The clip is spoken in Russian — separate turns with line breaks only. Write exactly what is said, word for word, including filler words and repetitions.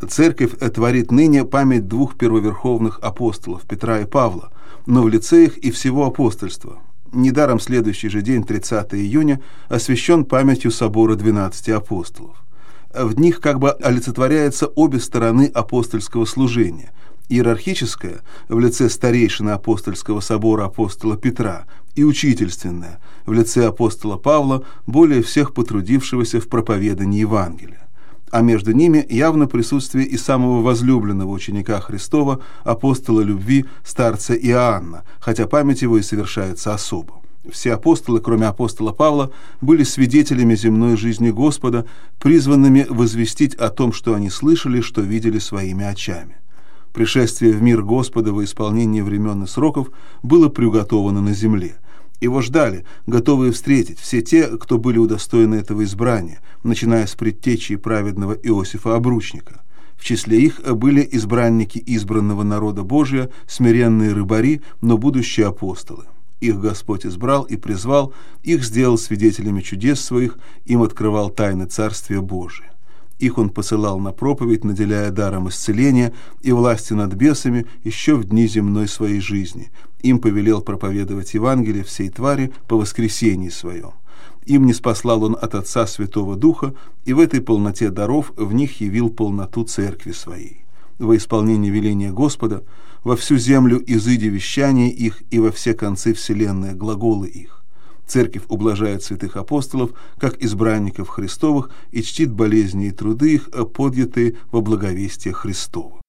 Церковь творит ныне память двух первоверховных апостолов, Петра и Павла, но в лице их и всего апостольства. Недаром следующий же день, тридцатого июня, освящен памятью собора двенадцати апостолов. В них как бы олицетворяются обе стороны апостольского служения: иерархическая в лице старейшины апостольского собора апостола Петра и учительственная в лице апостола Павла, более всех потрудившегося в проповедании Евангелия. А между ними явно присутствие и самого возлюбленного ученика Христова, апостола любви, старца Иоанна, хотя память его и совершается особо. Все апостолы, кроме апостола Павла, были свидетелями земной жизни Господа, призванными возвестить о том, что они слышали, что видели своими очами. Пришествие в мир Господа во исполнении времен и сроков было приуготовано на земле. Его ждали, готовые встретить, все те, кто были удостоены этого избрания, начиная с предтечи праведного Иосифа Обручника. В числе их были избранники избранного народа Божия, смиренные рыбари, но будущие апостолы. Их Господь избрал и призвал, их сделал свидетелями чудес своих, им открывал тайны Царствия Божия. Их он посылал на проповедь, наделяя даром исцеления и власти над бесами еще в дни земной своей жизни. Им повелел проповедовать Евангелие всей твари по воскресении своем. Им ниспослал он от Отца Святого Духа, и в этой полноте даров в них явил полноту церкви своей. Во исполнение веления Господа во всю землю изыди вещание их и во все концы вселенной глаголы их. Церковь ублажает святых апостолов, как избранников Христовых, и чтит болезни и труды их, подъятые во благовестие Христово.